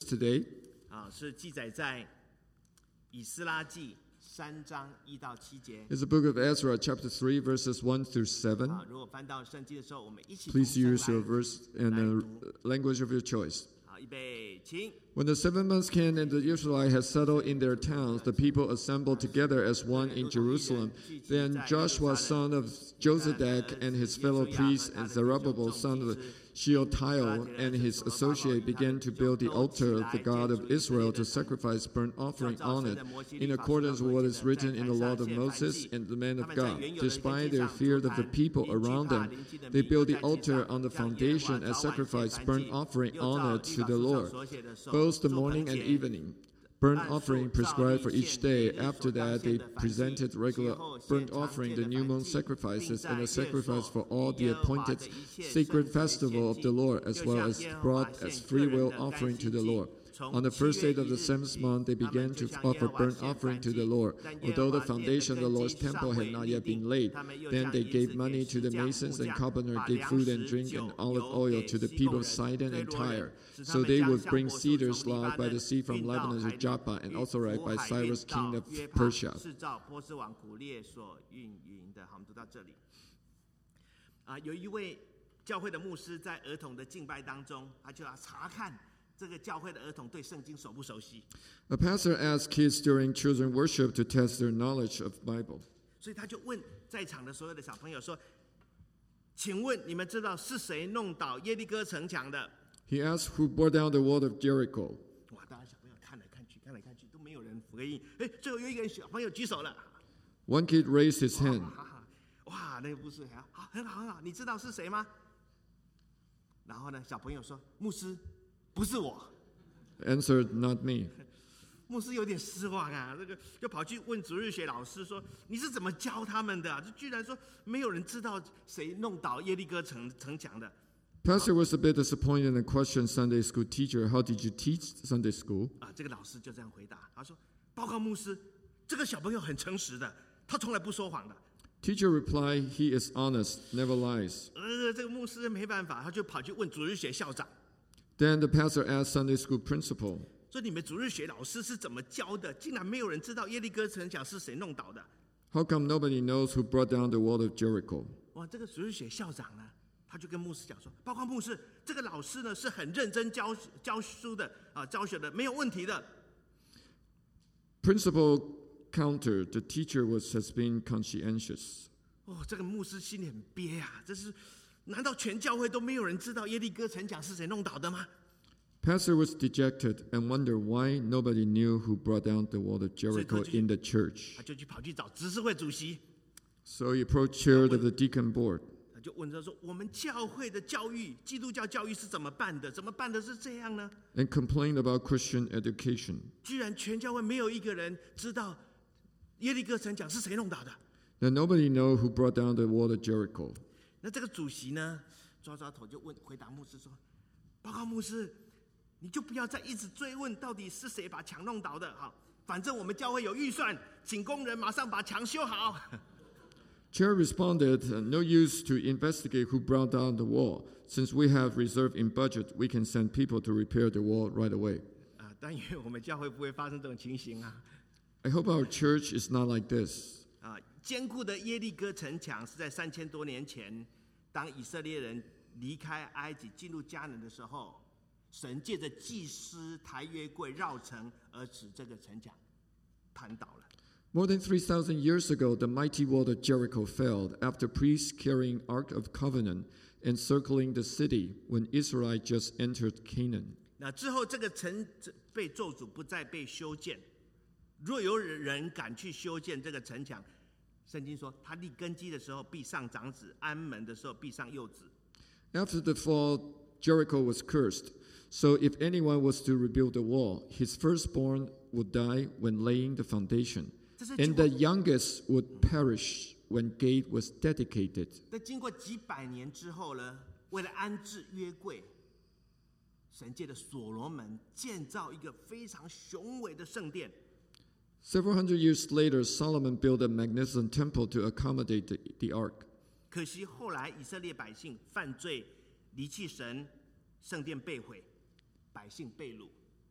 today 是记载在以斯拉记3章1到7节。 is the book of Ezra, chapter 3, verses 1 through 7. 如果翻到圣经的时候，我们一起 Please 同 use 声 your 来 verse and the language of your choice. 好，预备，请。 When the 7 months came and the Israelites had settled in their towns, the people assembled together as one in Jerusalem. Then Joshua, son of Jozadak, and his fellow priests, and Zerubbabel, son of Shealtiel, and his associate began to build the altar of the God of Israel to sacrifice burnt offering on it, in accordance with what is written in the law of Moses and the man of God. Despite their fear of the people around them, they built the altar on the foundation and sacrificed burnt offering on it to the Lord, both the morning and evening. Burnt offering prescribed for each day. After that, they presented regular burnt offering, the new moon sacrifices, and a sacrifice for all the appointed sacred festival of the Lord, as well as brought as free will offering to the Lord. On the first day of the 7th month, they began to offer burnt offering to the Lord, although the foundation of the Lord's temple had not yet been laid. Then they gave money to the masons, and carpenters gave food and drink and olive oil to the people of Sidon and Tyre. So they would bring cedars logged by the sea from Lebanon to Joppa, and also right by Cyrus, king of Persia. 是照波斯王古列所运营的。好，我们读到这里。有一位教会的牧师在儿童的敬拜当中，他就要查看这个教会的儿童对圣经熟不熟悉。 A pastor asked kids during children worship to test their knowledge of Bible. 所以他就问在场的所有的小朋友说：“请问你们知道是谁弄倒耶利哥城墙的？” He asked who brought down the wall of Jericho. 哇！大家小朋友看来看去，看来看去都没有人回应。最后有一个小朋友举手了。 One kid raised his hand. 哇，那个牧师好，很好很好，你知道是谁吗？然后呢，小朋友说：“牧师，不是我。” Answered, not me. 牧师有点失望啊，这个就跑去问主日学老师说：“你是怎么教他们的？”就居然说没有人知道谁弄倒耶利哥城墙的。 Pastor was a bit disappointed and questioned Sunday school teacher, how did you teach Sunday school? 这个老师就这样回答，他说：“报告牧师，这个小朋友很诚实的，他从来不说谎的。” Teacher replied, he is honest, never lies. 这个牧师没办法，他就跑去问主日学校长。 Then the pastor asked Sunday school principal, 说你们主日学老师是怎么教的？竟然没有人知道耶利哥城墙是谁弄倒的？ how come nobody knows who brought down the wall of Jericho? 哇，这个主日学校长呢，他就跟牧师讲说：“报告牧师，这个老师呢是很认真教书的教学的，没有问题的。” Principal countered, the teacher has been conscientious. 这个牧师心里很憋啊，难道全教会都没有人知道耶利哥城墙是谁弄倒的吗？ Pastor was dejected and wondered why nobody knew who brought down the wall of Jericho in the church. 他就跑去找执事会主席， So he approached chair of the deacon board. 他就问他说：“我们教会的教育，基督教教育是怎么办的？怎么办的是这样呢？” And complained about Christian education. 居然全教会没有一个人知道耶利哥城墙是谁弄倒的。 That nobody know who brought down the wall of Jericho. 那这个主席呢，抓头就回答牧师说：“报告牧师，你就不要再一直追问到底是谁把墙弄倒的。好，反正我们教会有预算，请工人马上把墙修好。” Chair responded, no use to investigate who brought down the wall. Since we have reserved in budget, we can send people to repair the wall right away. 但愿我们教会不会发生这种情形啊。 I hope our church is not like this. 坚固的耶利哥城墙是在3000多年前，当以色列人离开埃及进入迦南的时候，神借着祭司抬约柜绕城，而使这个城墙坍倒了。 More than 3,000 years ago, the mighty wall of Jericho fell after priests carrying Ark of Covenant encircling the city when Israel just entered Canaan. 那之后，这个城被咒诅，不再被修建。若有人敢去修建这个城墙，圣经说，他立根基的时候必上长子，安门的时候必上幼子。 After the fall, Jericho was cursed. So if anyone was to rebuild the wall, his firstborn would die when laying the foundation, and the youngest would perish when gate was dedicated. 在经过几百年之后呢，为了安置约柜，神借着所罗门建造一个非常雄伟的圣殿。 Several hundred years later, Solomon built a magnificent temple to accommodate the ark. 可惜后来以色列百姓犯罪，离弃神，圣殿被毁，百姓被掳，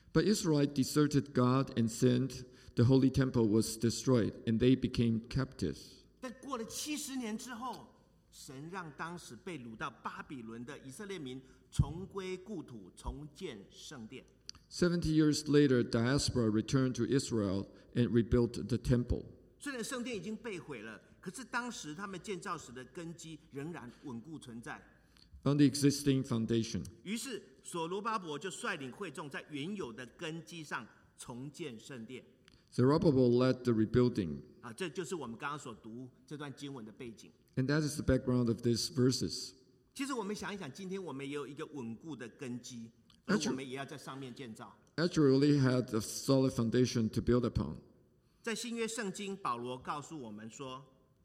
But Israel deserted God and sinned. The holy temple was destroyed, and they became captives. 但过了70年之后，神让当时被掳到巴比伦的以色列民重归故土，重建圣殿。 70 years later, diaspora returned to Israel and rebuilt the temple. 虽然圣殿已经被毁了，可是当时他们建造时的根基仍然稳固存在。 On the existing foundation. 于是所罗巴伯就率领会众在原有的根基上重建圣殿。 Zerubbabel led the rebuilding. 这就是我们刚刚所读这段经文的背景。 And that is the background of these verses. 其实我们想一想，今天我们也有一个稳固的根基，而我们也要在上面建造。 Actually had a solid foundation to build upon. 在新约圣经，保罗告诉我们说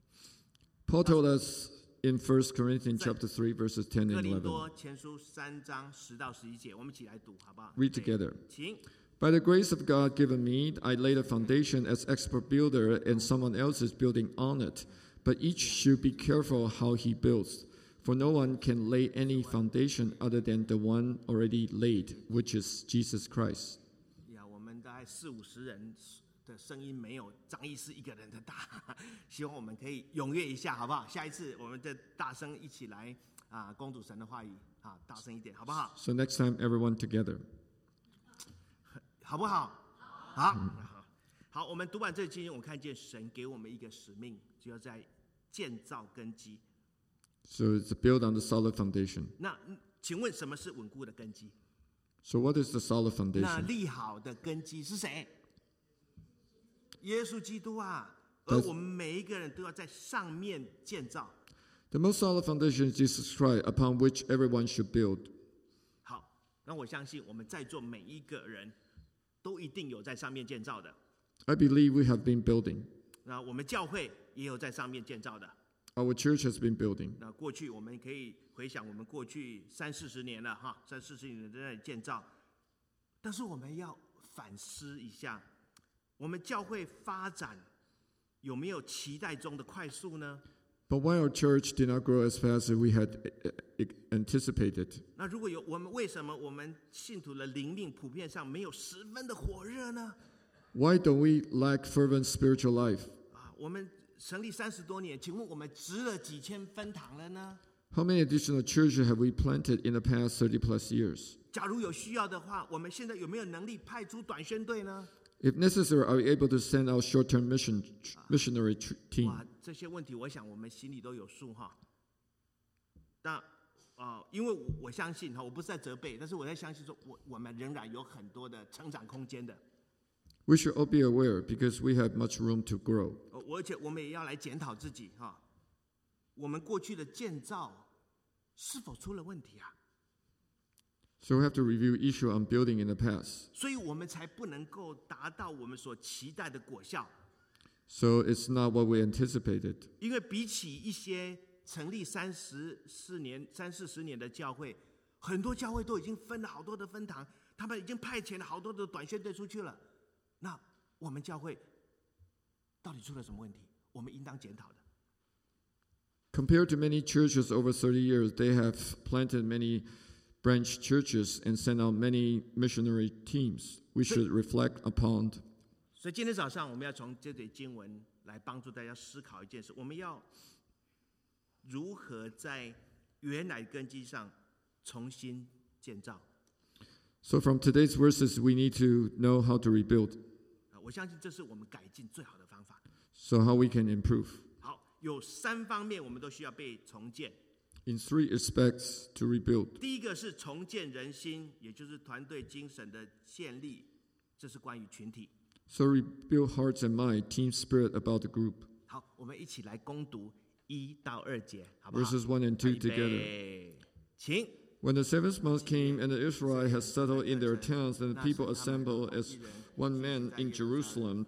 Paul told us in 1 Corinthians chapter 3, verses 10 哥 and 林 11. 多前书3章10到11节，我们一起来读，好不好？ Read together. 请。 By the grace of God given me, I laid a foundation as expert builder, and someone else is building on it. But each should be careful how he builds. For no one can lay any foundation other than the one already laid, which is Jesus Christ. 我们大概40-50人的声音没有张医师一个人的大，希望我们可以踊跃一下，好不好？下一次我们再大声一起来攻读神的话语大声一点，好不好？ So next time, everyone together. 好不好？好，我们读完这经，我们看见神给我们一个使命，就要在建造根基。 So it's built on the solid foundation. 那请问什么是稳固的根基？ So what is the solid 那 foundation? 立好的根基是谁？耶稣基督啊！而我们每一个人都要在上面建造。 The most solid foundation is Jesus Christ, upon which everyone should build. 好，那我相信我们在座每一个人都一定有在上面建造的。 I believe we have been building. 那我们教会也有在上面建造的。 Our church has been building. 那过去我们可以回想，我们过去30-40年了，30-40年在那里建造。但是我们要反思一下，我们教会发展有没有期待中的快速呢？ But why our church did not grow as fast as we had anticipated? 那如果有，我们为什么我们信徒的灵命普遍上没有十分的火热呢？ Why don't we lack fervent spiritual life? 我们成立30多年，请问我们植了几千分堂了呢？ How many additional churches have we planted in the past 30 plus years? 假如有需要的话，我们现在有没有能力派出短宣队呢？ If necessary, are we able to send out short-term missionary team? 哇，这些问题我想我们心里都有数哈。那因为我相信我不是在责备，但是我在相信说，我们仍然有很多的成长空间的。 We should all be aware because we have much room to grow. 而且我们也要来检讨自己我们过去的建造是否出了问题啊？ So we have to review issue on building in the past. 所以我们才不能够达到我们所期待的果效。 So it's not what we anticipated. 因为比起一些成立30-40年的教会，很多教会都已经分了好多的分堂，他们已经派遣了好多的短宣队出去了。那我们教会到底出了什么问题？我们应当检讨的。 Compared to many churches over 30 years, they have planted many branch churches and sent out many missionary teams. We should reflect upon. 所以今天早上我们要从这节经文来帮助大家思考一件事：我们要如何在原来根基上重新建造。 So from today's verses, we need to know how to rebuild. 我相信这是我们改进最好的方法。 So how we can improve. 好，有3方面我们都需要被重建。 In 3 aspects to rebuild. 第一个是重建人心，也就是团队精神的建立，这是关于群体。 So rebuild hearts and mind, team spirit about the group. 好，我们一起来攻读1到2节，好不好？ Verses 1 and 2 together. 预备，请。 When the 7th month came and the Israelites had settled in their towns, and the people assembled as one man in Jerusalem,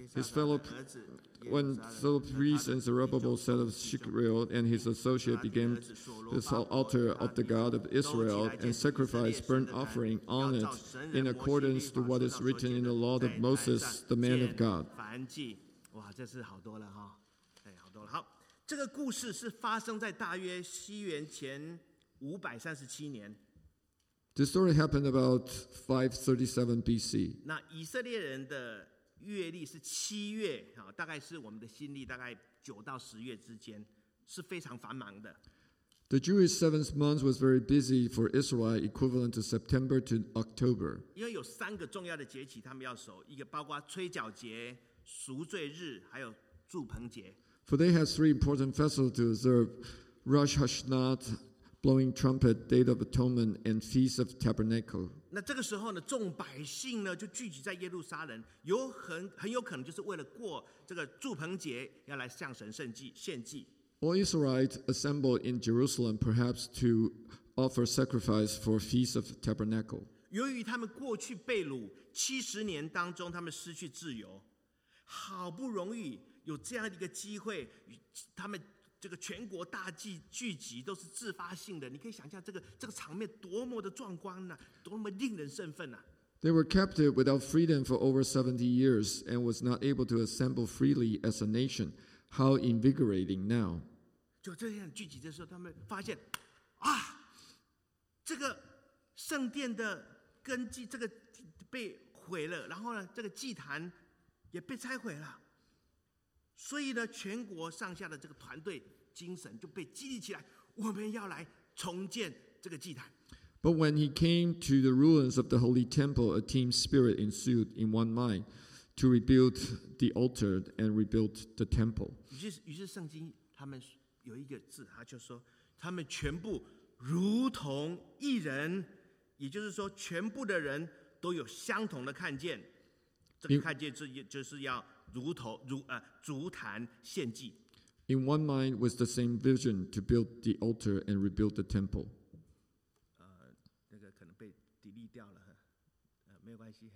when the priest and Zerubbabel son of Shealtiel and his associate began this altar of the God of Israel and sacrificed burnt offering on it in accordance to what is written in the law of Moses, the man of God. 燔祭，哇，这是好多了哈，好多了。好，这个故事是发生在大约西元前537年， This story happened about 537 BC. 那以色列人的月历是7月，大概是我们的新历大概9到10月之间，是非常繁忙的。 The Jewish seventh month was very busy for Israel, equivalent to September to October. 因为有3个重要的节期他们要守，一个包括吹角节、赎罪日，还有住棚节。 For they had 3 important festivals to observe: Rosh Hashanah, blowing trumpet, Day of Atonement, and Feast of Tabernacle. 那这个时候呢，众百姓呢就聚集在耶路撒冷，很有可能就是为了过这个住棚节，要来向神献祭。 All Israelites assembled in Jerusalem, perhaps to offer sacrifice for Feast of Tabernacle. 由于他们过去被掳70年当中，他们失去自由，好不容易有这样的一个机会，他们这个全国大聚集都是自发性的，你可以想象这个场面多么的壮观呢、多么令人振奋啊！ They were captive without freedom for over 70 years and was not able to assemble freely as a nation. How invigorating now! 就这样聚集的时候，他们发现这个圣殿的根基这个被毁了，然后呢，这个祭坛也被拆毁了，所以呢，全国上下的这个团队精神就被激励起来，我们要来重建这个祭坛。 But when he came to the ruins of the Holy Temple, a team spirit ensued in one mind to rebuild the altar and rebuild the temple. 于是圣经他们有一个字，他就说他们全部如同一人，也就是说，全部的人都有相同的看见。这个看见就是要足坛献祭。 In one mind was the same vision to build the altar and rebuild the temple. 那个可能被 delete 掉了，没有关系。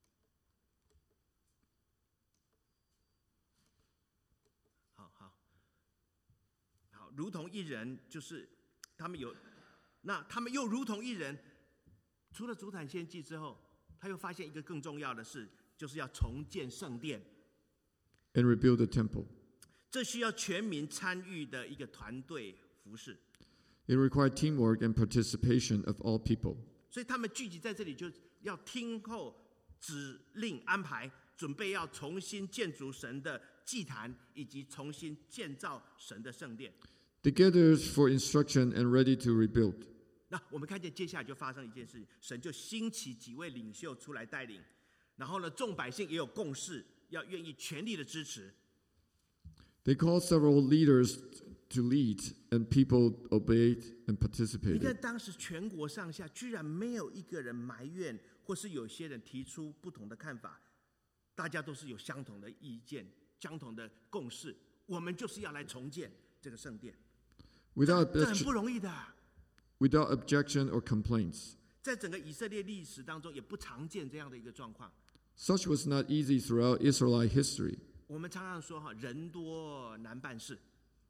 好，如同一人，就是他们又如同一人。除了足坛献祭之后，他又发现一个更重要的事，就是要重建圣殿 and rebuild the temple. 这需要全民参与的一个团队服事。 It required teamwork and participation of all people. 所以他们聚集在这里，就要听候指令安排，准备要重新建筑神的祭坛，以及重新建造神的圣殿。 They gathered for instruction and ready to rebuild. 那我们看见接下来就发生一件事，神就兴起几位领袖出来带领，然后呢，众百姓也有共识，要愿意全力的支持。 They called several leaders to lead, and people obeyed and 你看 participated. 当时全国上下居然没有一个人埋怨，或是有些人提出不同的看法，大家都是有相同的意见、相同的共识，我们就是要来重建这个圣殿。 Without 这很不容易的。 without objection or complaints. 在整个以色列历史当中，也不常见这样的一个状况。 Such was not easy throughout Israelite history. 我们常常说人多难办事。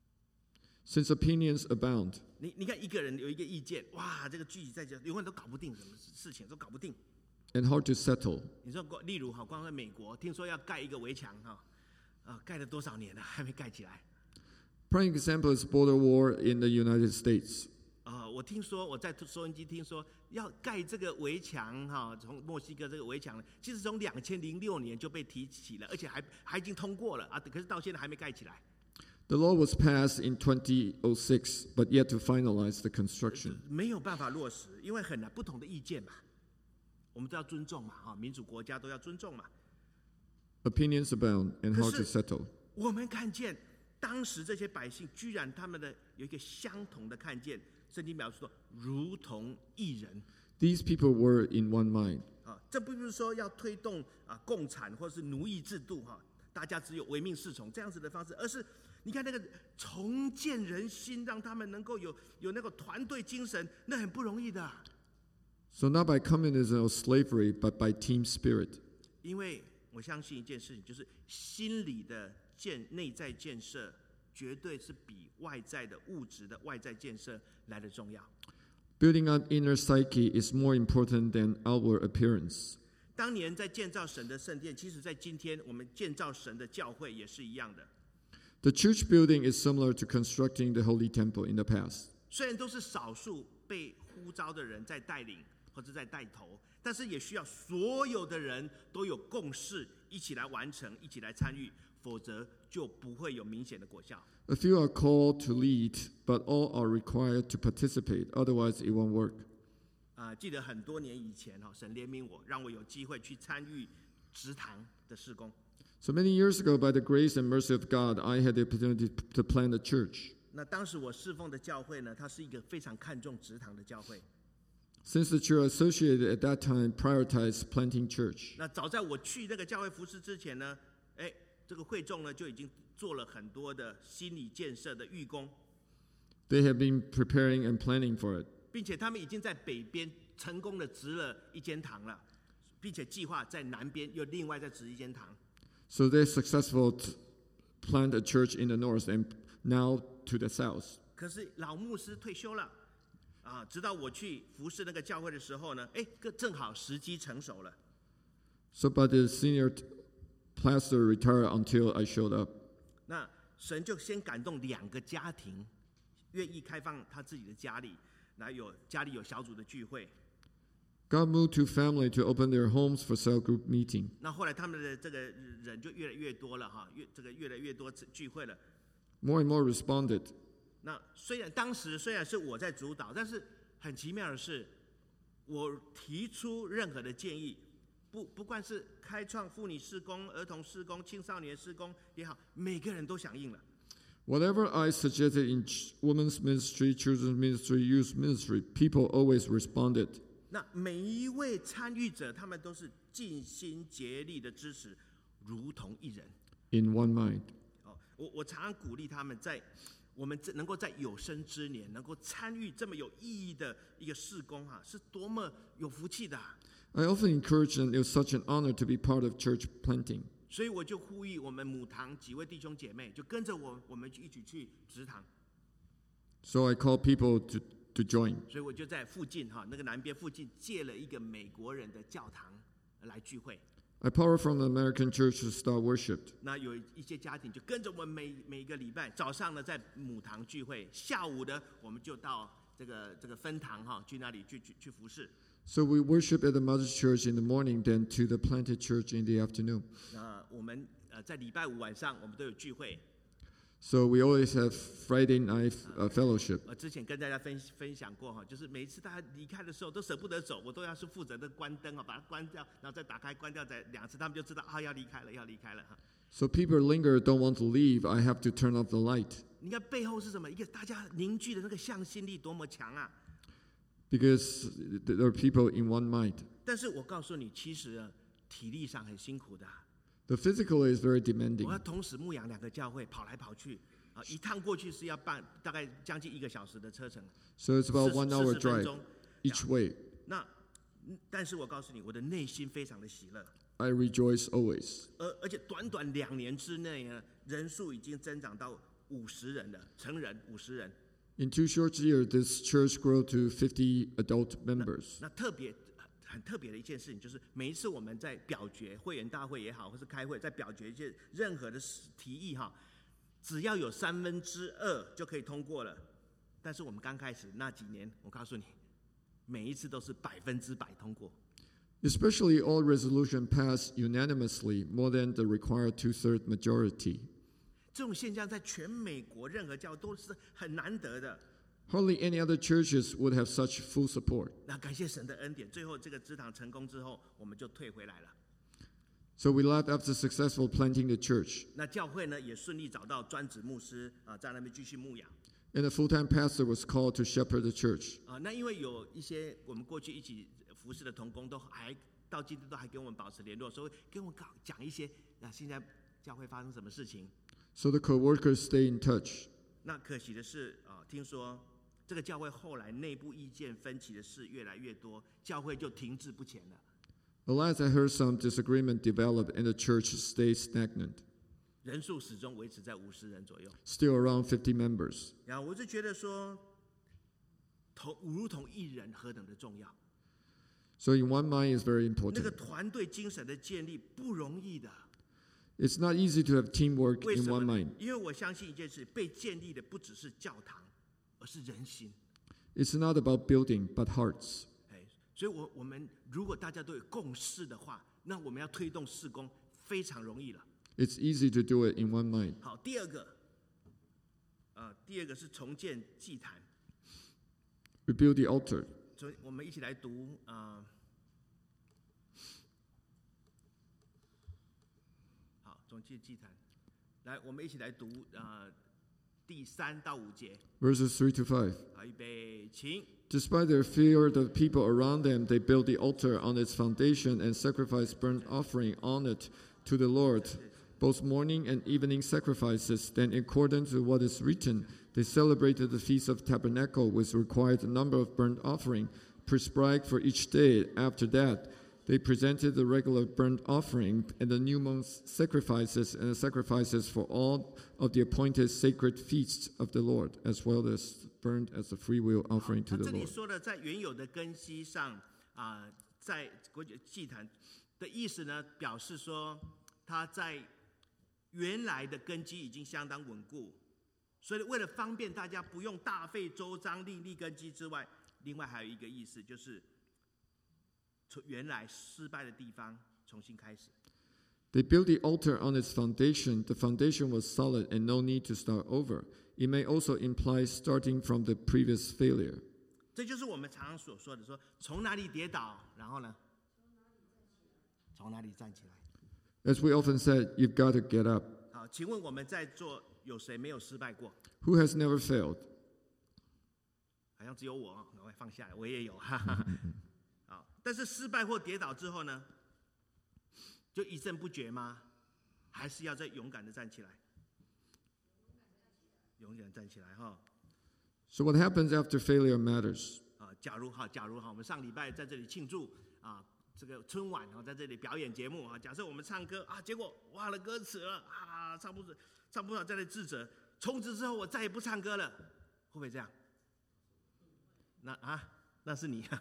Since opinions abound, 你看一个人有一个意见，哇，这个聚集在这，永远都搞不定，什么事情都搞不定。 and hard to settle. 你说，例如光在美国，听说要盖一个围墙盖了多少年了，还没盖起来。 Prime example is border war in the United States. 我听说我在收音机听说要盖这个围墙从墨西哥这个围墙，其实从2006年就被提起了，而且还已经通过了可是到现在还没盖起来。 The law was passed in 2006, but yet to finalize the construction. 没有办法落实，因为很难，不同的意见嘛，我们都要尊重嘛，民主国家都要尊重嘛。 Opinions abound and hard to settle. 我们看见当时这些百姓，居然他们的有一个相同的看见。圣经描述说，如同一人。 These people were in one mind. 这不是说要推动共产或是奴役制度大家只有唯命是从这样子的方式，而是你看那个重建人心，让他们能够有那个团队精神，那很不容易的。 So not by communism or slavery, but by team spirit. 因为我相信一件事情，就是心理的内在建设，绝对是比外在的物质的外在建设来得重要。 Building up inner psyche is more important than outward appearance. 当年在建造神的圣殿，其实在今天我们建造神的教会也是一样的。 The church building is similar to constructing the Holy Temple in the past. 虽然都是少数被呼召的人在带领， 或者在带头，但是也需要所有的人都有共识，一起来完成，一起来参与，否则就不会有明显的果效。 A few are called to lead, but all are required to participate. Otherwise, it won't work. 记得很多年以前神怜悯我，让我有机会去参与植堂的事工。 So many years ago, by the grace and mercy of God, I had the opportunity to plant a church. 那当时我侍奉的教会呢，它是一个非常看重植堂的教会。 Since the church associated at that time prioritized planting church. 那早在我去那个教会服事之前呢，这个会众呢就已经做了很多的心理建设的预工。 They have been preparing and planning for it. 并且他们已经在北边成功的植了一间堂了，并且计划在南边又另外再植一间堂。 So they're successful to plant a church in the north and now to the south. 可是老牧师退休了，直到我去服侍那个教会的时候呢，正好时机成熟了。 So, but the senior pastor retired until I showed up. 那神就先感动2个家庭，愿意开放他自己的家里，然后家里有小组的聚会。 God moved two families to open their homes for cell group meeting. 那后来他们的这个人就越来越多了越来越多聚会了。 More and more responded. 那当时虽然是我在主导，但是很奇妙的是，我提出任何的建议，不管是开创妇女事工、儿童事工、青少年事工也好，每个人都响应了。 Whatever I suggested in women's ministry, children's ministry, youth ministry, people always responded. 那每一位参与者，他们都是尽心竭力的支持，如同一人。 In one mind. 我常常鼓励他们，我们能够在有生之年能够参与这么有意义的一个事工是多么有福气的。 I often encourage them. It was such an honor to be part of church planting. 所以我就呼吁我们母堂几位弟兄姐妹，就跟着我们一起去植堂。 So I call people to join. 所以我就在附近那个南边附近借了一个美国人的教堂来聚会。 I borrowed from the American church to start worship. 那有一些家庭就跟着我们每个礼拜早上呢在母堂聚会，下午呢我们就到这个分堂去那里去服侍。 So we worship at the mother's church in the morning, then to the planted church in the afternoon. 那我们在礼拜5晚上我们都有聚会。 So we always have Friday night fellowship. 之前跟大家分享过就是每一次大家离开的时候都舍不得走，我都要是负责的关灯把它关掉，然后再打开关掉，再2次，他们就知道要离开了 So people linger, don't want to leave. I have to turn off the light. 你看背后是什么？一个大家凝聚的那个向心力多么强啊！ Because there are people in one mind. 但是我告诉你，其实体力上很辛苦的。 The physical is very demanding. 我要同时牧养2个教会，跑来跑去一趟过去是要大概将近1个小时的车程。 So it's about 1 hour drive each way. 但是我告诉你，我的内心非常的喜乐。 I rejoice always. 而且短2年之内呢，人数已经增长到50人了，成人50人。 In 2 short years, this church grew to 50 adult members. 那很特别的一件事情，就是每一次我们在表决会员大会也好，或是开会，在表决一些任何的提议只要有2/3就可以通过了。但是我们刚开始那几年，我告诉你，每一次都是100%通过。 Especially all resolution passed unanimously, more than the required 2/3 majority. 这种现象在全美国任何教会都是很难得的。 Hardly any other churches would have such full support. 那感谢神的恩典，最后这个植堂成功之后，我们就退回来了。 So we left after successful planting the church. 那教会呢也顺利找到专职牧师在那边继续牧养。 And a full-time pastor was called to shepherd the church. 那因为有一些我们过去一起服侍的同工，到今天都还跟我们保持联络，所以跟我讲一些现在教会发生什么事情。 So the co-workers stay in touch. 那可惜的是听说这个教会后来内部意见分歧的事越来越多，教会就停滞不前了。 Alas, I heard some disagreement develop and the church stayed stagnant. 人数始终维持在50人左右。 Still around 50 members. 然后我就觉得说，如同一人何等的重要。 So in one mind is very 那个 important. 团队精神的建立不容易的。 It's not easy to have teamwork 为 in 什么 one 呢？ mind. 因为我相信一件事，被建立的不只是教堂，而是人心。 It's not about building, but hearts. 所以我们如果大家都有共识的话，那我们要推动事工非常容易了。 It's easy to do it in one mind. 好，第二个是重建祭坛。 Rebuild the altar. 所以我们一起来读好，重建祭坛。来，我们一起来读第3到5节。 Verses 3 to 5. 好，预备，请。 Despite their fear of the people around them, they built the altar on its foundation and sacrificed burnt offering on it to the Lord, both morning and evening sacrifices. Then, in accordance with what is written, they celebrated the Feast of Tabernacle with required number of burnt offering, prescribed for each day. After that, they presented the regular burnt offering and the new moon's sacrifices and the sacrifices for all of the appointed sacred feasts of the Lord, as well as burnt as a freewill offering to the 这里 Lord. 说的在原有的根基上在国际祭坛的意思呢，表示说他在原来的根基已经相当稳固，所以为了方便大家不用大费周章另立根基之外，另外还有一个意思就是从原来失败的地方重新开始。 They built the altar on its foundation. The foundation was solid and no need to start over. It may also imply starting from the previous failure. 这就是我们常常所说的说，从哪里跌倒，然后呢，从哪里站起来。 As we often said, you've got to get up. 好，请问我们在座有谁没有失败过？ Who has never failed? 好像只有我，赶快放下来，我也有，哈哈。好，但是失败或跌倒之后呢，就一阵不觉吗？还是要再勇敢的站起来？勇敢站起来哈。 So what happens after failure matters. 假如我们上礼拜在这里庆祝这个春晚在这里表演节目假设我们唱歌结果忘了歌词了唱不好在那自责，从此之后我再也不唱歌了，会不会这样？那是你。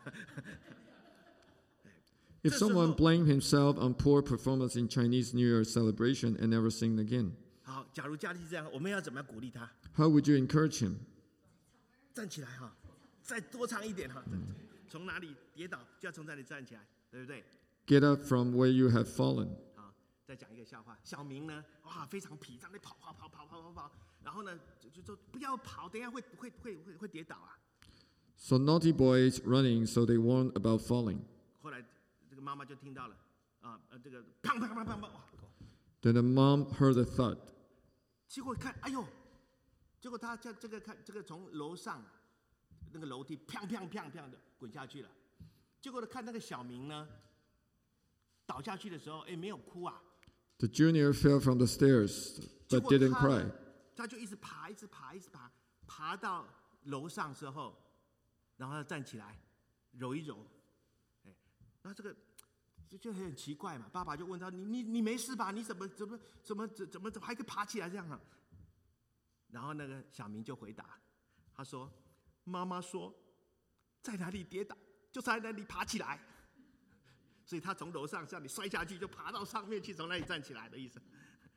If someone blamed himself on poor performance in Chinese New Year celebration and never sing again, 好，假如家里是这样，我们要怎么样鼓励他？ how would you encourage him? 站起来再多唱一点从哪里跌倒就要从哪里站起来，对不对？ Get up from where you have fallen. 好，再讲一个笑话。小明呢，非常痞，在那跑，然后呢就说不要跑，等一下会跌倒啊。 So naughty boys running, so they warned about falling. 后来这个妈妈就听到了这个砰， Then the mom heard a thud. 结果看，哎呦，结果他这个从楼上那个楼梯砰的滚下去了。结果看那个小明呢，倒下去的时候，没有哭啊。 The junior fell from the stairs, but didn't cry. 他就一直爬到楼上之后，然后他站起来，揉一揉，那这个就很奇怪嘛。爸爸就问他：“你没事吧？你怎么还可以爬起来这样啊？”然后那个小明就回答，他说：“妈妈说，在哪里跌倒就在哪里爬起来。”所以他从楼上像你摔下去，就爬到上面去，从那里站起来的意思。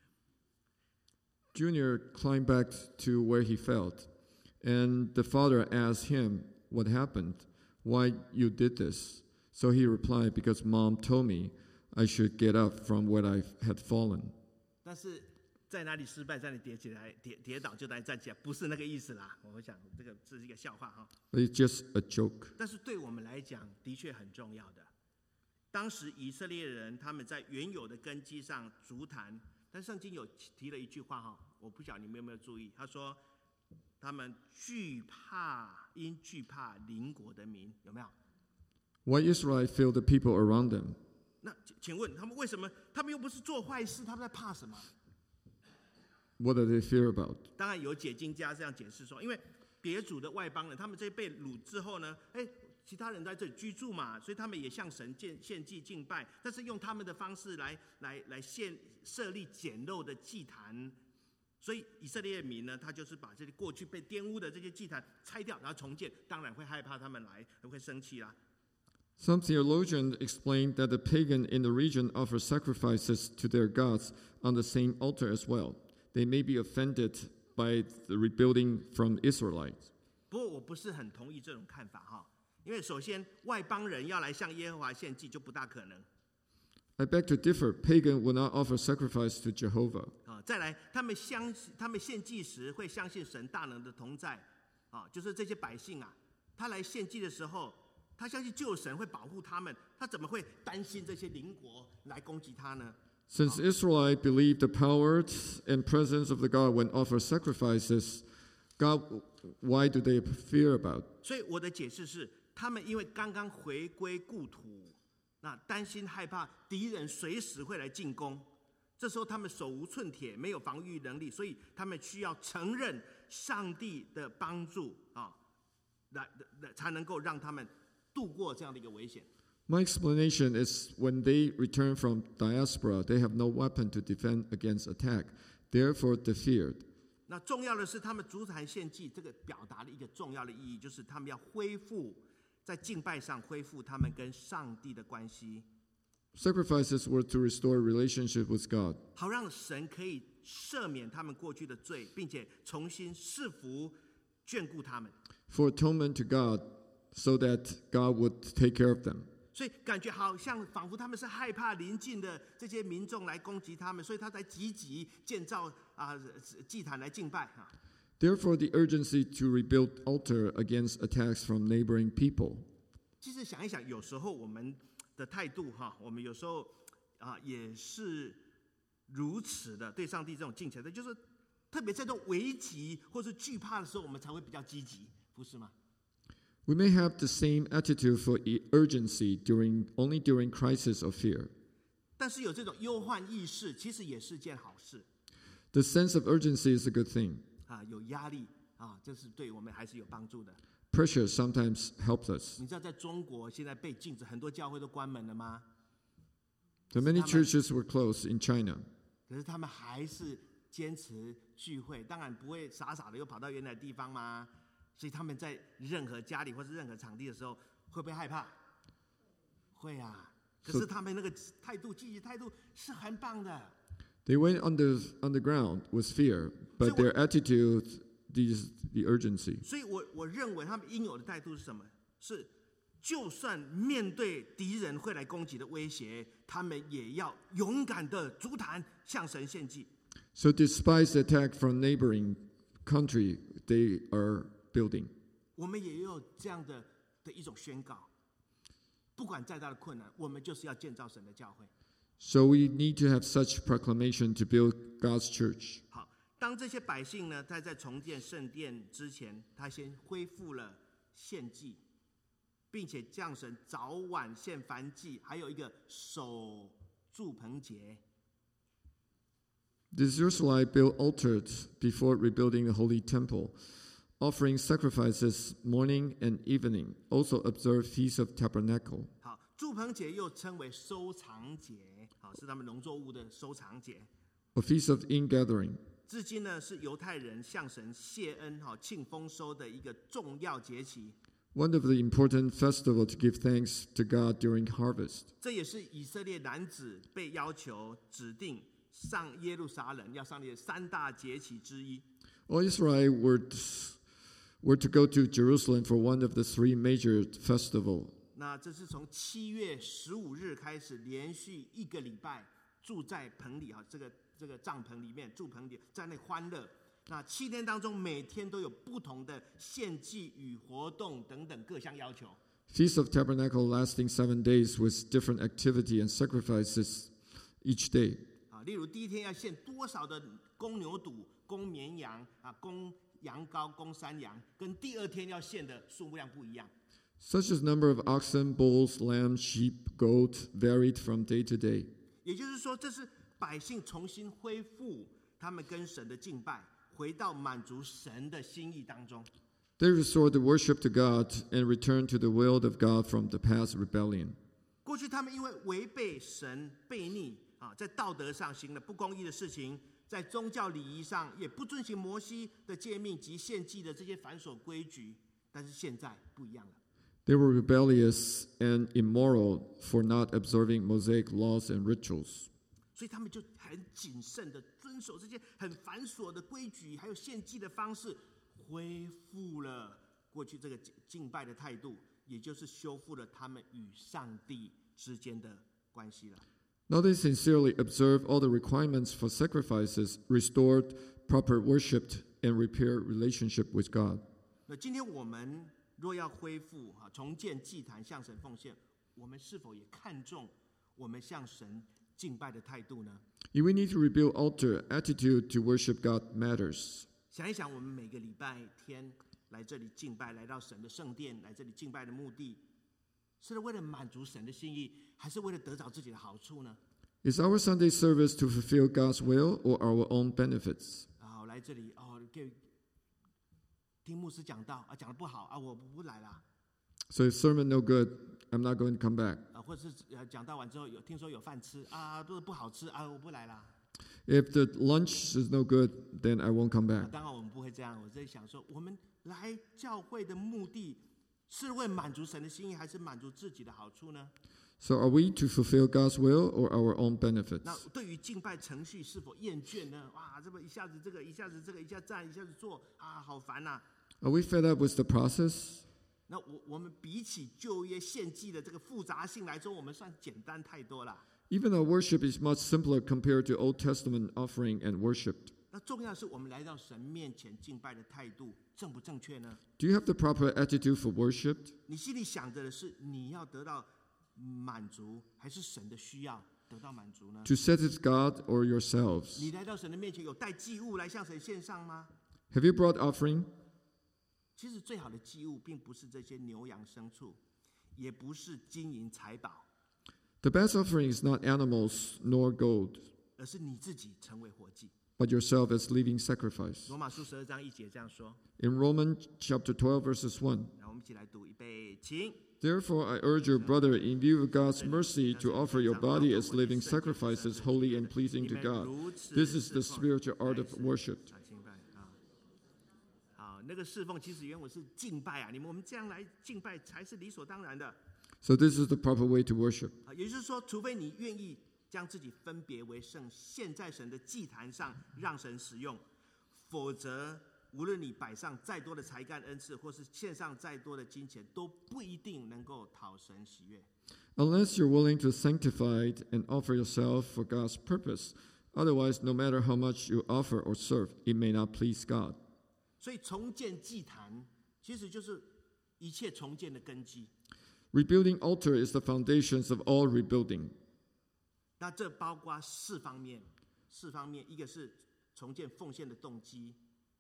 Junior climbed back to where he fell, and the father asked him what happened, why you did this. So he replied, because mom told me I should get up from where I had fallen. 但是在哪里失败，在哪里跌起来，跌倒就在哪里站起来，不是那个意思啦。我想这是一个笑话哈。 It's just a joke. 但是对我们来讲，的确很重要的。当时以色列人他们在原有的根基上筑坛，但圣经有提了一句话我不晓得你们有没有注意，他说他们因惧怕邻国的民，有没有？ Why Israel failed the people around them? 那请问他们为什么？他们又不是做坏事，他们在怕什么？ What do they fear about? 当然有解经家这样解释说，因为别族的外邦人，他们这被掳之后呢，其他人在这里居住嘛，所以他们也向神献祭敬拜，但是用他们的方式来设立简陋的祭坛。所以以色列民呢，他就是把这些过去被玷污的这些祭坛拆掉，然后重建，当然会害怕他们来，会生气啦。 Some theologians explain that the pagan in the region offer sacrifices to their gods on the same altar as well. They may be offended by the rebuilding from Israelites. 不过我不是很同意这种看法因为首先外邦人要来向耶和华献祭就不大可能。 I beg to differ. Pagan will not offer sacrifice to Jehovah. 再来，他们献祭时会相信神大能的同在，就是这些百姓啊，他来献祭的时候，他相信救神会保护他们，他怎么会担心这些邻国来攻击他呢？ Since Israelites believe the power and presence of the God when offer sacrifices, God, why do they fear about? 所以我的解释是，他们因为刚刚回归故土，那担心害怕敌人随时会来进攻，这时候他们手无寸铁，没有防御能力，所以他们需要承认上帝的帮助才能够让他们度过这样的一个危险。 My explanation is when they return from diaspora, they have no weapon to defend against attack. Therefore, they feared. 那重要的是，他们祖产献祭，这个表达了一个重要的意义，就是他们要恢复在敬拜上恢复他们跟上帝的关系。 Sacrifices were to restore relationship with God. 好让神可以赦免他们过去的罪，并且重新赐福眷顾他们。 For atonement to God, so that God would take care of them. 所以感觉好像仿佛他们是害怕邻近的这些民众来攻击他们，所以他才积极建造祭坛来敬拜。 Therefore, the urgency to rebuild altar against attacks from neighboring people. 其实想一想，有时候我们的态度我们有时候也是如此的，对上帝这种敬虔的，就是特别在这种危急或是惧怕的时候，我们才会比较积极，不是吗？ We may have the same attitude for urgency only during crisis of fear. 但是有这种忧患意识，其实也是件好事。 The sense of urgency is a good thing. 有压力这是对我们还是有帮助的。 Pressure sometimes helps us. 你知道在中国现在被禁止，很多教会都关门了吗？ So many churches were closed in China. 可是他们还是坚持聚会，当然不会傻傻的又跑到原来的地方吗？所以他们在任何家里或是任何场地的时候，会不会害怕？会啊。可是他们那个态度，积极态度是很棒的。 They went underground with fear, but their attitude is the urgency. 所以我认为他们应有的态度是什么？是就算面对敌人会来攻击的威胁，他们也要勇敢的足坛向神献祭。 So despite the attack from neighboring country, they are building. 我们也有这样的一种宣告，不管再大的困难，我们就是要建造神的教会。 So we need to have such proclamation to build God's church. 好，当这些百姓呢，在重建圣殿之前，他先恢复了献祭，并且降神早晚献燔祭，还有一个守住棚节。 The Israelites built altars before rebuilding the holy temple, offering sacrifices morning and evening. Also observe Feast of Tabernacle. 好，住棚节又称为收藏节，是他们农作物的收藏节。 A feast of ingathering. 至今呢，是犹太人向神谢恩、庆丰收的一个重要节期。 One of the important festivals to give thanks to God during harvest. 这也是以色列男子被要求指定上耶路撒冷要上的三大节期之一。 All Israel were to go to Jerusalem for one of the three major festivals. 那这是从7月15日开始，连续1个礼拜住在棚里这个帐篷里面住棚里，在那欢乐。那7天当中，每天都有不同的献祭与活动等等各项要求。 Feast of Tabernacle lasting 7 days with different activity and sacrifices each day. 例如第一天要献多少的公牛犊、公绵羊公羊羔、公山羊，跟第二天要献的数目量不一样。 Such as number of oxen, bulls, lambs, sheep, goat varied from day to day. 也就是说，这是百姓重新恢复他们跟神的敬拜，回到满足神的心意当中。 They restored the worship to God and returned to the will of God from the past rebellion. 过去他们因为违背神、悖逆在道德上行了不公义的事情，在宗教礼仪上也不遵行摩西的诫命及献祭的这些繁琐规矩，但是现在不一样了。 They were rebellious and immoral for not observing Mosaic laws and rituals. 所以他们就很谨慎的遵守这些很繁琐的规矩，还有献祭的方式，恢复了过去这个敬拜的态度， 也就是修复了他们与上帝之间的关系了。 Now they sincerely observed all the requirements for sacrifices, restored proper worship, and repaired relationship with God. 那今天我们若要恢复重建祭坛向神奉献，我们是否也看重我们向神敬拜的态度呢？ If we need to rebuild altar, attitude to worship God matters. 想一想，我们每个礼拜天来这里敬拜，来到神的圣殿，来这里敬拜的目的，是为了满足神的心意，还是为了得着自己的好处呢？ Is our Sunday service to fulfill God's will or our own benefits? 我来这里听牧师讲道讲得不好我不来了。 So if sermon no good, I'm not going to come back. 或者是讲道完之后听说有饭吃不好吃我不来了。 If the lunch is no good, then I won't come back. 当然我们不会这样，我在想说，我们来教会的目的是为满足神的心意，还是满足自己的好处呢？ So are we to fulfill God's will or our own benefits? 那对于敬拜程序是否厌倦呢？这么一下子这个，一下子这个，一下站，一下子坐好烦呐！ Are we fed up with the process? 那我们比起旧约献祭的这个复杂性来说，我们算简单太多了。 Even our worship is much simpler compared to Old Testament offering and worship. 那重要是我们来到神面前敬拜的态度正不正确呢？ Do you have the proper attitude for worship? 你心里想着的是你要得到满足，还是神的需要得到满足呢？ To satisfy God or yourselves? 你来到神的面前有带祭物来向神献上吗？ Have you brought offering? 其实最好的祭物并不是这些牛羊牲畜，也不是金银财宝， The best offering is not animals nor gold, 而是你自己成为活祭。 but yourself as living sacrifice. 罗马书12章1节这样说。 In Romans chapter 12, verses 1. 让我们一起来读，预备，请。 Therefore, I urge you, brother, in view of God's mercy, to offer your body as living sacrifices, holy and pleasing to God. This is the spiritual art of worship. 敬拜好，那个侍奉其实原文是敬拜我们这样来敬拜才是理所当然的。 So this is the proper way to worship. 也就是说，除非你愿意将自己分别为圣，献在神的祭坛上，让神使用，否则无论你摆上再多的才干恩赐，或是献上再多的金钱，都不一定能够讨神喜悦。 Unless you're willing to sanctify it and offer yourself for God's purpose. Otherwise, no matter how much you offer or serve, it may not please God. 所以重建祭坛，其实就是一切重建的根基。 Rebuilding altar is the foundations of all rebuilding. 那这包括四方面，一个是重建奉献的动机，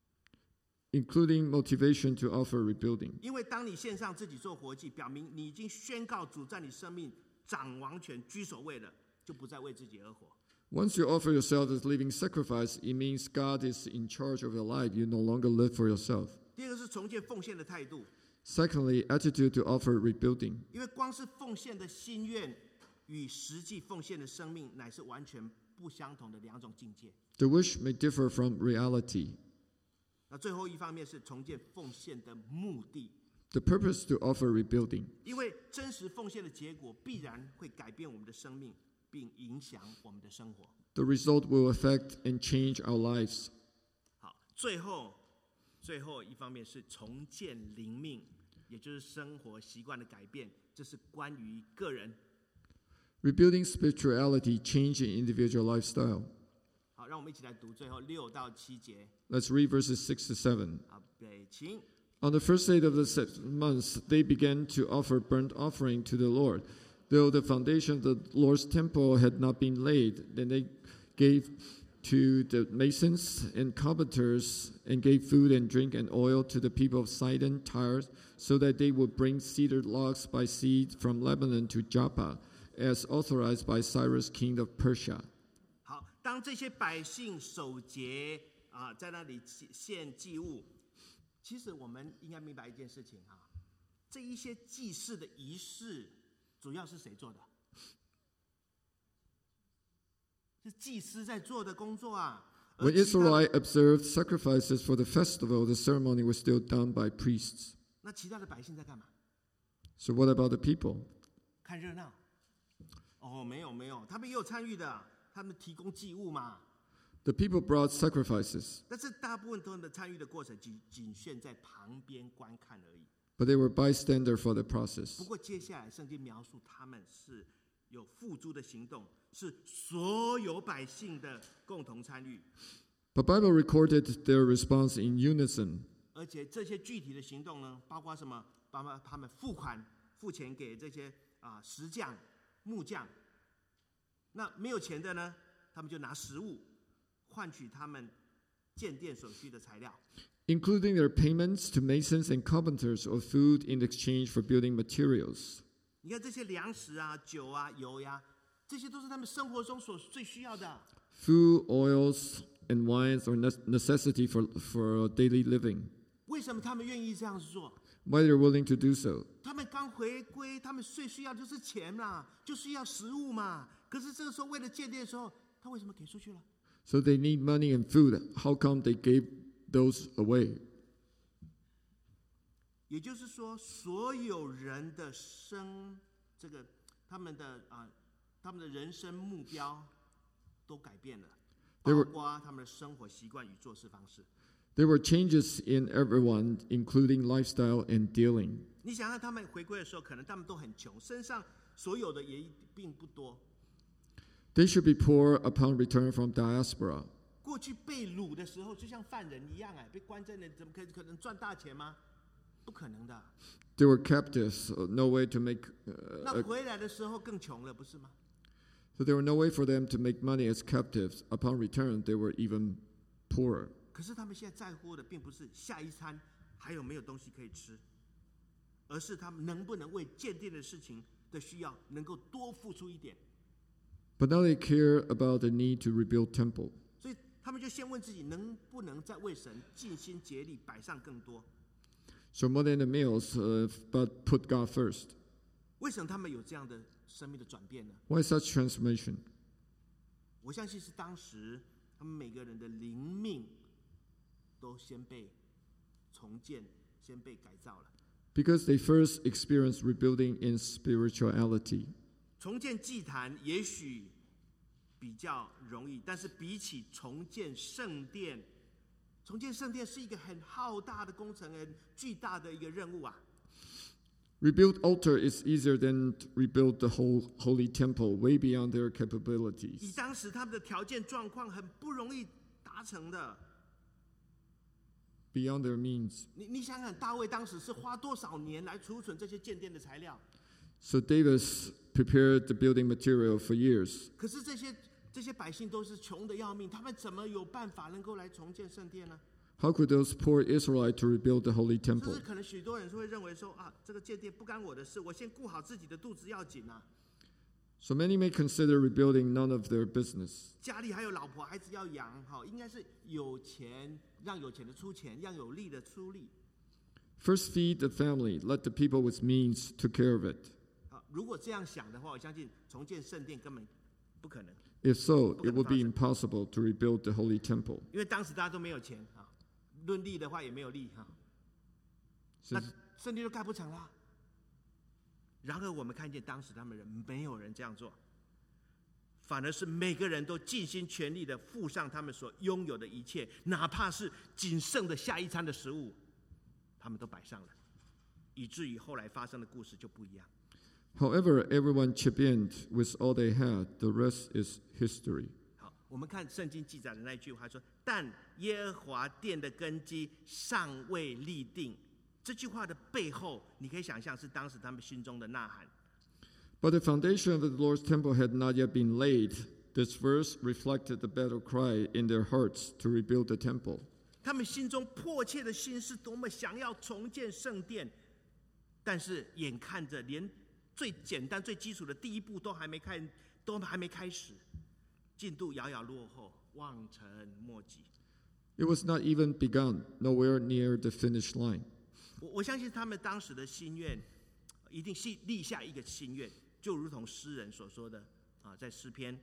Including motivation to offer rebuilding. 因为当你献上自己做活祭，表明你已经宣告主在你生命掌王权居首位了，就不再为自己而活。 Once you offer yourself as living sacrifice, it means God is in charge of your life. You no longer live for yourself. 第二个是重建奉献的态度， Secondly, attitude to offer rebuilding. 因为光是奉献的心愿与实际奉献的生命乃是完全不相同的两种境界。 The wish may differ from reality. 那最后一方面是重建奉献的目的， The purpose to offer rebuilding. 因为真实奉献的结果必然会改变我们的生命，并影响我们的生活。 The result will affect and change our lives. 好，最后一方面是重建灵命，也就是生活习惯的改变，这是关于个人。 Rebuilding spirituality, changing individual lifestyle. 好，让我们一起来读最后6到7节。 Let's read verses 6 to 7. 好，备，请。 On the first day of the 6th month, they began to offer burnt offering to the Lord. Though the foundation of the Lord's temple had not been laid, then they gave to the masons and carpenters and gave food and drink and oil to the people of Sidon, Tyre, so that they would bring cedar logs by sea from Lebanon to Joppa, as authorized by Cyrus, king of Persia. 好，当这些百姓守节在那里献祭物，其实我们应该明白一件事情这一些祭祀的仪式，主要是谁做的？是祭司在做的工作 When Israelites observed sacrifices for the festival, the ceremony was still done by priests. 那其他的百姓在干嘛？ So what about the people? 看热闹。没有，他们也有参与的，他们提供祭物嘛。 The people brought sacrifices, 但是大部分他们的参与的过程仅限在旁边观看而已。 but they were bystander for the process. 不过接下来圣经描述他们是有付诸的行动，是所有百姓的共同参与。 But Bible recorded their response in unison. 而且这些具体的行动呢，包括什么？包括他们付钱给这些石匠、木匠。那没有钱的呢，他们就拿食物换取他们建殿所需的材料。 Including their payments to masons and carpenters or food in exchange for building materials. 你看这些粮食啊、酒啊、油呀，这些都是他们生活中所最需要的。 Food, oils, and wines are necessity for daily living. 为什么他们愿意这样子做？ Why they're willing to do so? 他们刚回归，他们最需要就是钱啦，就需要食物嘛。可是这个时候为了建殿的时候，他为什么给出去了？ So they need money and food. How come they gave those away? 也就是说，所有人的他们的人生目标都改变了，包括他们的生活习惯与做事方式。 There were changes in everyone, including lifestyle and dealing. 你想想，他们回归的时候，可能他们都很穷，身上所有的也并不多。 They should be poor upon return from diaspora. 过去被掳的时候，就像犯人一样，被关在那，怎么可能赚大钱吗？不可能的。 They were captives, no way to make. 那回来的时候更穷了，不是吗？ So there were no way for them to make money as captives. Upon return, they were even poorer. 可是他们现在在乎的，并不是下一餐还有没有东西可以吃，而是他们能不能为建殿的事情的需要，能够多付出一点。 But now they care about the need to rebuild temple. 所以他们就先问自己，能不能再为神尽心竭力，摆上更多？ So more than the meals, but put God first. 为什么他们有这样的生命的转变呢？ Why such transformation? 我相信是当时他们每个人的灵命都先被重建，先被改造了。 Because they first experienced rebuilding in spirituality. 重建祭坛也许比较容易，但是比起重建圣殿，重建圣殿是一个很浩大的工程，很巨大的一个任务啊。 Rebuild altar is easier than rebuild the whole holy temple, way beyond their capabilities. 以当时他们的条件状况，很不容易达成的。 Beyond their means. 你想想，大卫当时是花多少年来储存这些建殿的材料？ So David prepared the building material for years. 可是这些百姓都是穷得要命，他们怎么有办法能够来重建圣殿呢？ How could those poor Israelites to rebuild the holy 甚 temple? 至可能许多人是会认为说这个建殿不干我的事，我先顾好自己的肚子要紧啊。 So many may consider rebuilding none of their business. 家里还有老婆孩子要养，应该是有钱让有钱的出钱，让有力的出力。 First feed the family, let the people with means take care of it. 如果这样想的话，我相信重建圣殿根本不可能， If so, it would be impossible to rebuild the holy temple. 因为当时大家都没有钱论力的话也没有力那圣殿就盖不成了。然而我们看见当时他们人没有人这样做，反而是每个人都尽心全力的付上他们所拥有的一切，哪怕是仅剩的下一餐的食物，他们都摆上了，以至于后来发生的故事就不一样。 However, everyone chipped in with all they had. The rest is history. 好，我们看圣经记载的那句话说：“但耶和华殿的根基尚未立定。”这句话的背后，你可以想象是当时他们心中的呐喊。 But the foundation of the Lord's temple had not yet been laid. This verse reflected the battle cry in their hearts to rebuild the temple. 他们心中迫切的心是多么想要重建圣殿，但是眼看着连最简单、最基础的第一步都还没开始，进度遥遥落后，望尘莫及。 It was not even begun, nowhere near the finish line. 我相信他们当时的心愿，一定是立下一个心愿，就如同诗人所说的在诗篇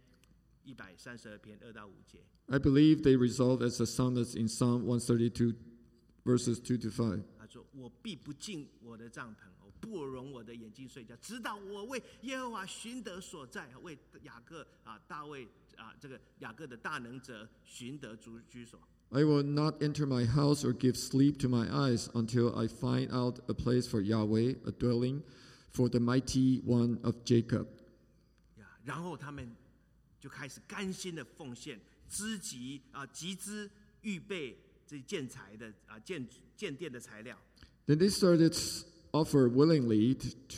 132篇2到5节。 I believe they resolved as the psalmist in Psalm 132, verses 2 to 5. 他说：“我必不进我的帐篷，我不容我的眼睛睡觉，直到我为耶和华寻得所在，为雅各大卫这个雅各的大能者寻得居所。” I will not enter my house or give sleep to my eyes until I find out a place for Yahweh, a dwelling for the mighty one of Jacob. 然后他们就开始甘心的奉献，集资预备这建材的建殿的材料。 Then they started offer willingly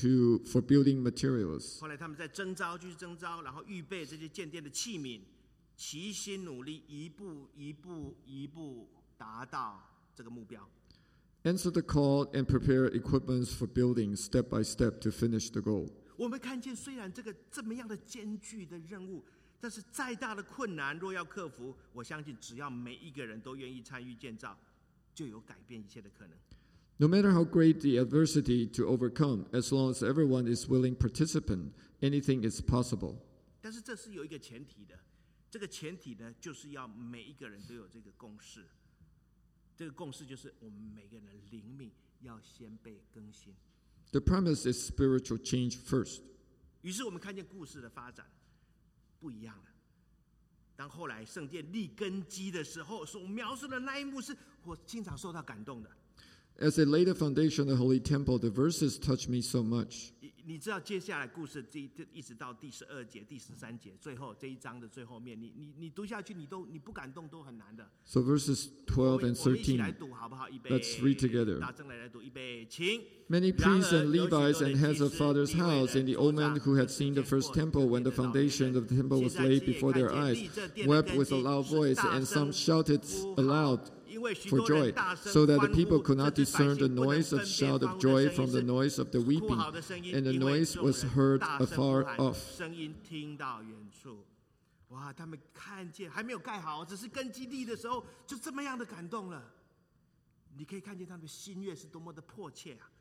for building materials. 后来他们在继续征召，然后预备这些建殿的器皿，齐心努力，一步达到这个目标。 Answer the call and prepare equipments for building step by step to finish the goal. 我们看见，虽然这么样的艰巨的任务，但是再大的困难，若要克服，我相信只要每一个人都愿意参与建造，就有改变一切的可能。 No matter how great the adversity to overcome, as long as everyone is willing participant, anything is possible. 但是这是有一个前提的，这个前提呢，就是要每一个人都有这个共识。这个共识就是我们每个人的灵命要先被更新。 The premise is spiritual change first. 于是我们看见故事的发展不一样了。当后来圣殿立根基的时候，所描述的那一幕是我经常受到感动的。 As they laid the foundation of the Holy Temple, the verses touch me so much. 你知道接下来故事一直到第12节、第13节，最后这一章的最后面，你读下去，你不感动都很难的。 So verses 12 and 我们一起来 13. 读好不好？预备 Let's read together. 大声来读，预备，请。 Many priests and Levites and heads of fathers' house and the old men who had seen the first temple when the foundation of the temple was laid before their eyes wept with a loud voice, and some shouted aloud for joy, so that the people could not discern the noise of shout of joy from the noise of the weeping, and the noise was heard afar off. 声音听到远处，哇！他们看见还没有盖好，只是根基立的时候，就这么样的感动了。你可以看见他们的心愿是多么的迫切啊！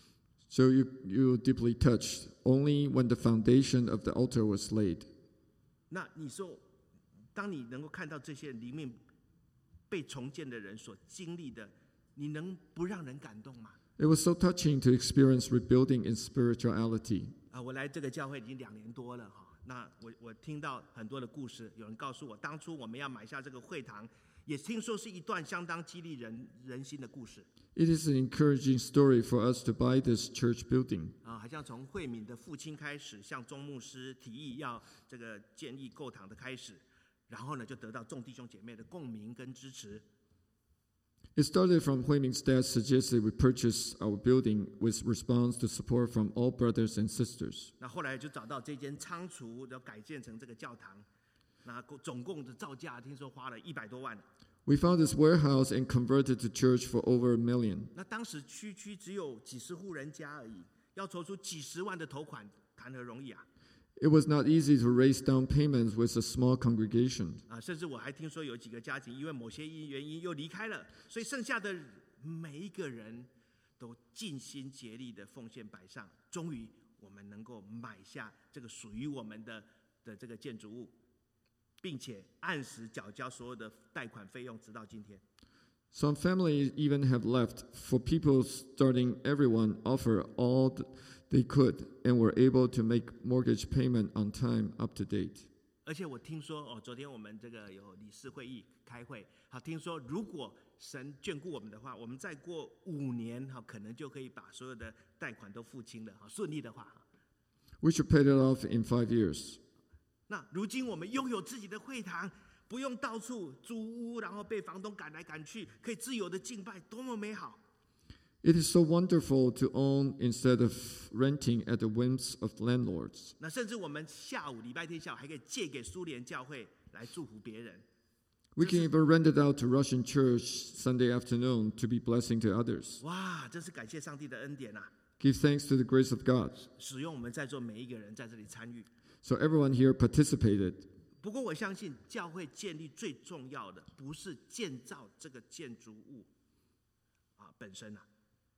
So you deeply touched only when the foundation of the altar was laid. 那你说，当你能够看到这些灵命被重建的人所经历的，你能不让人感动吗？ It was so touching to experience rebuilding in spirituality. 我来这个教会已经2年多了哈。那我听到很多的故事，有人告诉我，当初我们要买下这个会堂，也听说是一段相当激励人心的故事。 It is an encouraging story for us to buy this church building. 好像从慧敏的父亲开始，向钟牧师提议要这个建议购堂的开始，然后呢，就得到众弟兄姐妹的共鸣跟支持。 It started from Huiming's dad suggested we purchase our building with response to support from all brothers and sisters. 那后来就找到这间仓储，要改建成这个教堂。那总共的造价听说花了100多万。 We found this warehouse and converted the church for over $1 million. 那当时区只有几十户人家而已，要筹出几十万的头款，谈何容易啊！ It was not easy to raise down payments with a small congregation. 甚至我还听说有几个家庭因为某些原因又离开了，所以剩下的每一个人都尽心竭力的奉献摆上，终于我们能够买下这个属于我们的这个建筑物，并且按时缴交所有的贷款费用，直到今天。 Some families even have left. For people starting, everyone offered all they could and were able to make mortgage payment on time, up to date. 而且我听说昨天我们这个有理事会议开会，听说如果神眷顾我们的话，我们再过5年可能就可以把所有的贷款都付清了，顺利的话。 We should pay it off in 5 years. 那如今我们拥有自己的会堂，不用到处租屋，然后被房东赶来赶去，可以自由的敬拜，多么美好！ It is so wonderful to own instead of renting at the whims of landlords. 那甚至我们礼拜天下午还可以借给苏联教会来祝福别人。 We can even rent it out to Russian church Sunday afternoon to be blessing to others. 哇，真是感谢上帝的恩典啊！ Give thanks to the grace of God. 使用我们在座每一个人在这里参与。 So everyone here participated. 不过我相信，教会建立最重要的不是建造这个建筑物本身啊。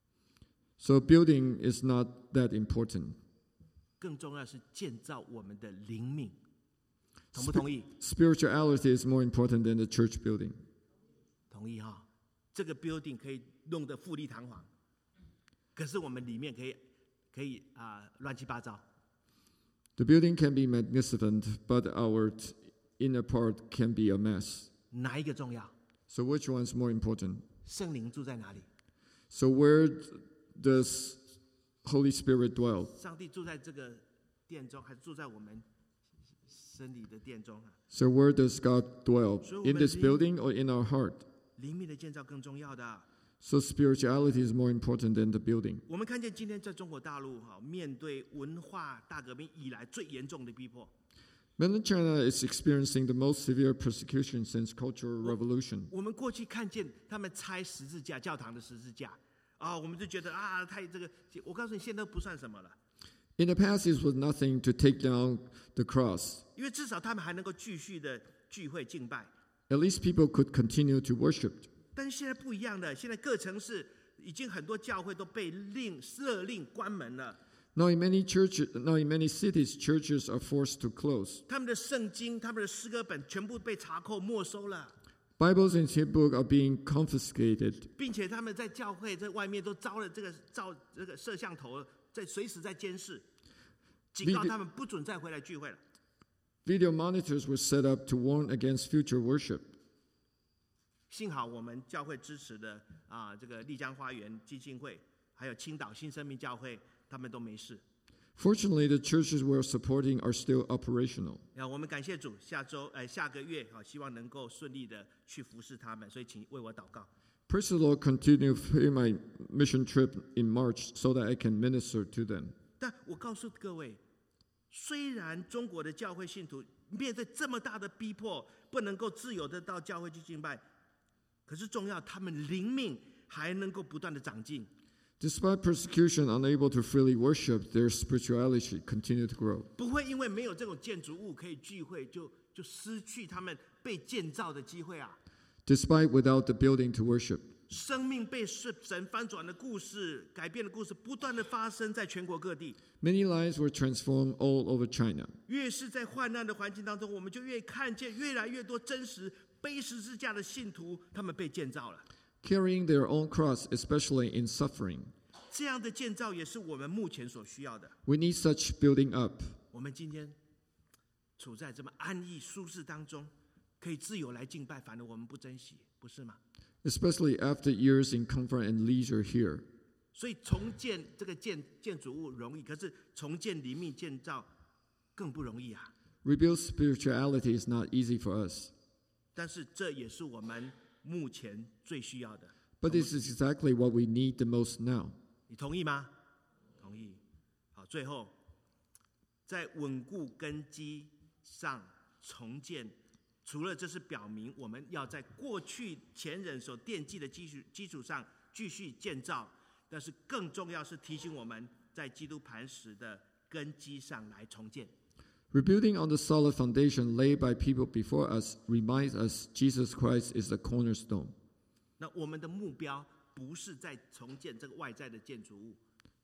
So building is not that important. 更重要是建造我们的灵命，同不同意？ Spirituality is more important than the church building. 同意哈。这个 building 可以弄得富丽堂皇，可是我们里面可以乱七八糟。 The building can be magnificent, but our inner part can be a mess. 哪一个重要？ So which one's more important? 圣灵住在哪里？ So where does Holy Spirit dwell? 上帝住在这个殿中，还是住在我们身体的殿中啊？ So where does God dwell? So In this when building or in our heart? 灵命的建造更重要的。 So spirituality is more important than the building. 我们看见今天在中国大陆面对文化大革命以来最严重的逼迫。 Mainland China is experiencing the most severe persecution since Cultural Revolution. 我们过去看见他们拆十字架，教堂的十字架我们就觉得太这个，我告诉你，现在都不算什么了， In the past, it was nothing to take down the cross. 因为至少他们还能够继续的聚会敬拜。 At least people could continue to worship. 但是现在不一样的，现在各城市已经很多教会都被勒令关门了。 Now in many cities, churches are forced to close. 他们的圣经、他们的诗歌本全部被查扣没收了， Bibles and hymn book are being confiscated. 并且他们在教会在外面都招了这个摄像头，随时在监视，警告他们不准再回来聚会了。 Video monitors were set up to warn against future worship. 幸好我们教会支持的这个丽江花园基金会，还有青岛新生命教会，他们都没事。 Fortunately, the churches we're supporting are still operational. 我们感谢主，下个月希望能够顺利的去服侍他们，所以请为我祷告。 Praise the Lord, continue my mission trip in March so that I can minister to them. 但我告诉各位，虽然中国的教会信徒面对这么大的逼迫，不能够自由的到教会去敬拜，可是重要，他们灵命还能够不断的长进。 Despite persecution, unable to freely worship, their spirituality continued to grow. 不会因为没有这种建筑物可以聚会，就失去他们被建造的机会啊！ Despite without the building to worship. 生命被神翻转的故事、改变的故事，不断的发生在全国各地。 Many lives were transformed all over China. 越是在患难的环境当中，我们就越看见越来越多真实背十字架的信徒，他们被建造了。 Carrying their own cross, especially in suffering. 这样的建造也是我们目前所需要的。 We need such building up. 我们今天处在这么安逸舒适当中，可以自由来敬拜，反而我们不珍惜，不是吗？ Especially after years in comfort and leisure here. 所以重建这个建筑物容易，可是重建灵命建造更不容易啊。 Rebuild spirituality is not easy for us. 但是这也是我们目前最需要的。 But this is exactly what we need the most now. 你同意吗？同意。好，最后在稳固根基上重建，除了这是表明我们要在过去前人所奠基的基础上继续建造，但是更重要是提醒我们在基督磐石的根基上来重建。 Rebuilding on the solid foundation laid by people before us reminds us Jesus Christ is the cornerstone. 那我们的目标不是在重建这个外在的建筑物，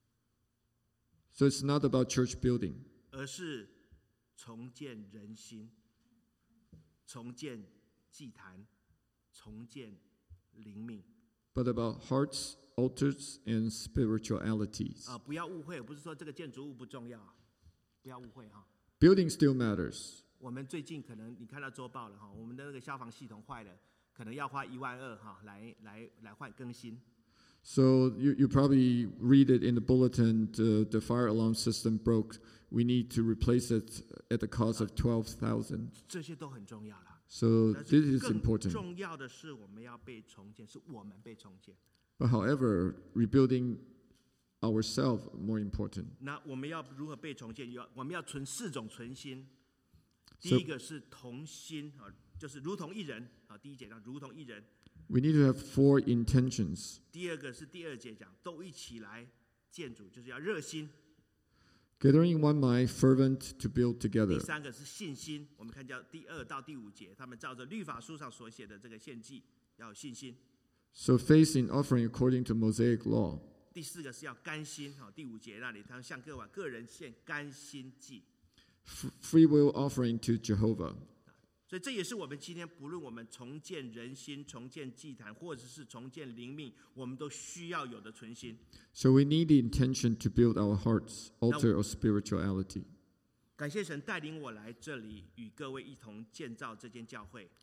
So it's not about church building, 而是重建人心，重建祭坛，重建灵命。 but about hearts, altars, and spiritualities. 不要误会，不是说这个建筑物不重要，不要误会哈。 Building still matters. 我们最近可能你看到周报了哈，我们的那个消防系统坏了，可能要花12000哈来换更新。 So you probably read it in the bulletin, the fire alarm system broke. We need to replace it at the cost of 12,000. 这些都很重要了。 So 但 this 是 is 更 important. 重要的是，我们要被重建，是我们被重建。 But however, rebuilding ourselves more important. 那我们要如何被重建？我们要存4种存心。第 So- 一个是同心就是如同一人第一节讲如同一人。 We need to have 4 intentions. 第二个是第2节讲都一起来建筑，就是要热心。 Gathering in one mind, fervent to build 第 together. 3个是信心，我们看到第2到第5节，他们照着律法书上所写的这个献祭要有信心。 So faith in offering according to Mosaic law. 第4个是要甘心第5节那里他们向个人献甘心祭。 Free will offering to Jehovah. 所以这也是我们今天不论我们重建人心、重建祭坛，或者是重建灵命，我们都需要有的存心。 So we need the intention to build our hearts, altar of spirituality. 感谢神带领我来这里，与各位一同建造这间教会。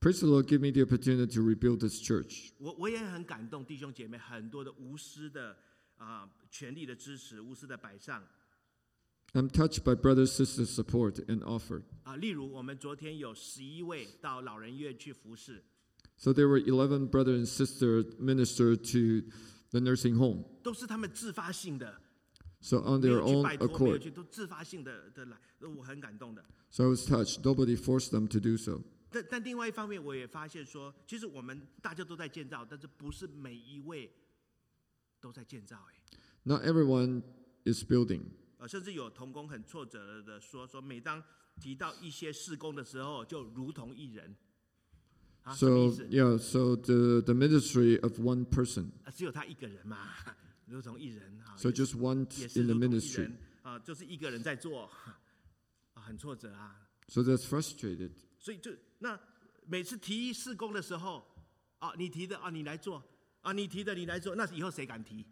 Praise the Lord, give me the opportunity to rebuild this church. 我也很感动，弟兄姐妹很多的无私的全力的支持，无私的摆上。 I'm touched by brothers, sisters' support and offer. 例如我们昨天有11位到老人院去服侍， So there were 11 brothers and sisters ministered to the nursing home. 都是他们自发性的， So on 没 their 有去 own 拜托，没有 accord. 去都自发性的来，我很感动的。 So I was touched. Nobody forced them to do so. 但另外一方面，我也发现说，其实我们大家都在建造，但是不是每一位都在建造。 Not everyone is building. 甚至有同工很挫折的说，每当提到一些事工的时候，就如同一人。什么意 So 思？ yeah, so the ministry of one person. 只有他一个人嘛，如同一人。 So just one 也是 in the 如同一 ministry. 人就是一个人在做，很挫折啊。 So that's frustrated. 所以那每次提议事工的时候，你提的你来做，你提的你来做，那以后谁敢提？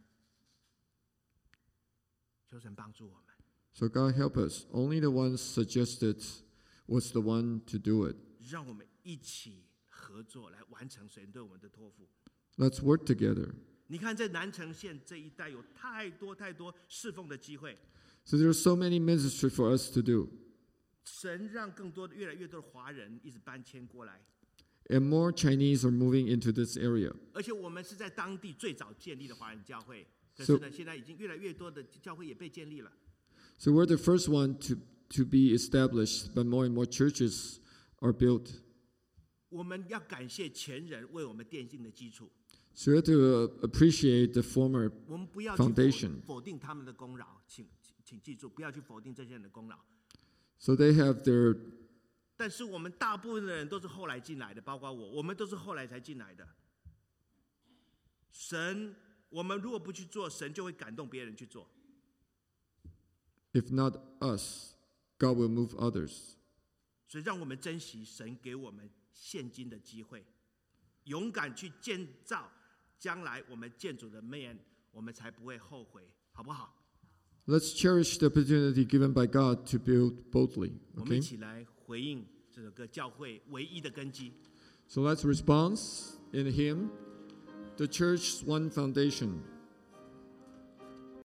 求神帮助我们。 So God help us. Only the one suggested was the one to do it. 让我们一起合作来完成神对我们的托付。 Let's work together. 你看，在南城县这一带有太多侍奉的机会， So there are so many ministry for us to do. 神让更多越来越多的华人一直搬迁过来， And more Chinese are moving into this area. 而且我们是在当地最早建立的华人教会。可 So- 是呢，现在已经越来越多的教会也被建立了。 So we're the first one to be established, but more and more churches are built. 我们要感谢前人为我们奠定的基础， So we have to appreciate the former 我们不要去 foundation. 否定他们的功劳，请记住，不要去否定这些人的功劳。 So they have their, 但是我们大部分的人都是后来进来的，包括我们都是后来才进来的。神，我们如果不去做，神就会感动别人去做。 if not us, God will move others. 所以让我们珍惜神给我们现今的机会，勇敢去建造将来我们建筑的面，我们才不会后悔，好不好？ Let's cherish the opportunity given by God to build boldly. 我们一 Okay? 起来回应这首歌教会唯一的根基。 So let's respond in Him, the church's one foundation.